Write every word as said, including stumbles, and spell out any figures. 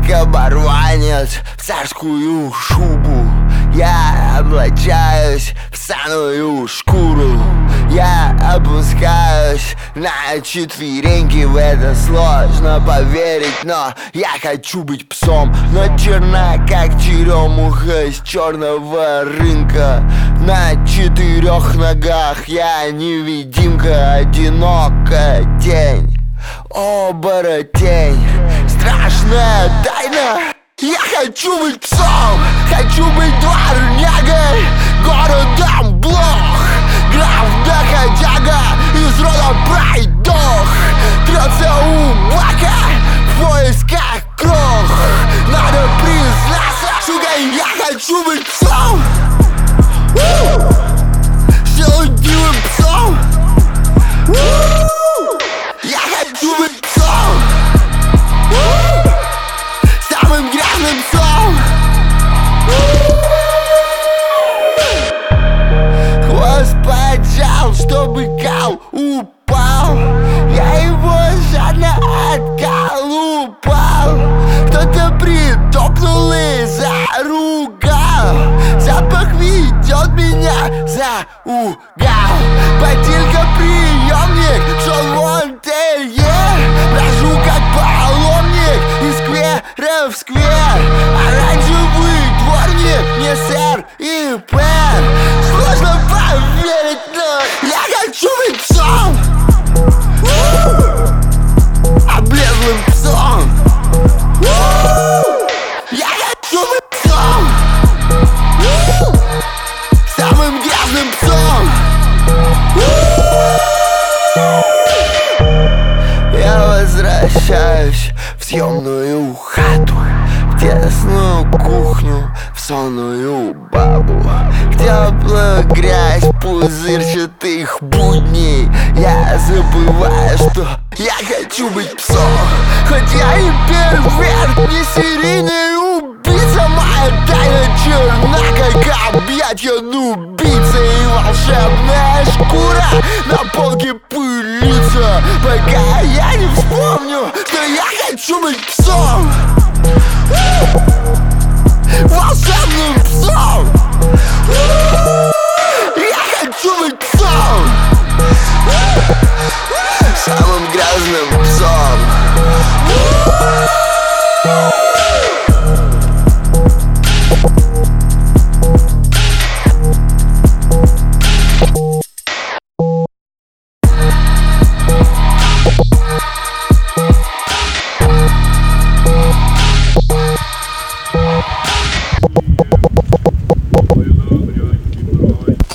как оборванец в царскую шубу. Я облачаюсь в самую шкуру. Я опускаюсь на четвереньки. В это сложно поверить, но я хочу быть псом. Но черна, как черемуха с черного рынка. На четырех ногах я невидимка, одинокая тень, оборотень, страшная тайна. Я хочу быть псом, хочу быть дворнягой, городом блох, граф доходяга из рода пройдох. Трется у бака в поисках крох. Надо признаться, сука, я хочу быть псом, силудивым псом. Я хочу быть псом, самым грязным псом. Хвост поджал, чтобы кал упал. Я его жадно отколупал. Кто-то притопнул и заругал. Запах ведет меня за угол. Ботинка приемник, шел вон терьер. Брожу как паломник из сквера в сквер. Оранжевый дворник, не сэр и пэр. Сложно поверить, но я хочу быть псом, облезлым псом. Я хочу быть псом, самым грязным псом. Я возвращаюсь в съемную хату, в тесную кухню, в сонную бабу, в теплую грязь пузырчатых будней. Я забываю, что я хочу быть псом. Хоть я и перверт, не серийный убийца, моя тайна черна, как объятья нубийца. И волшебная шкура на полке пылится, пока я не вспомню, что я хочу быть псом, волшебным псом. Я хочу быть псом, самым грязным псом.